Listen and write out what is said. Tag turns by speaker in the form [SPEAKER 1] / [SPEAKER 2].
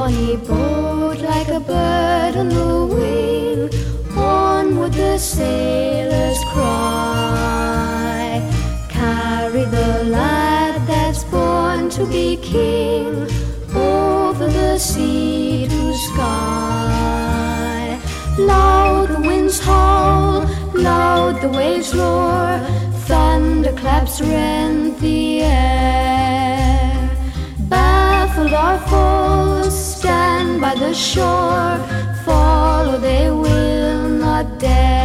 [SPEAKER 1] bonny boat like a bird on the wing, onward the sailors cry. Carry the lad that's born to be king, over the sea to sky. Loud the winds howl, loud the waves roar, thunderclaps rend the air. Baffled our foes stand by the shore, follow they will not dare.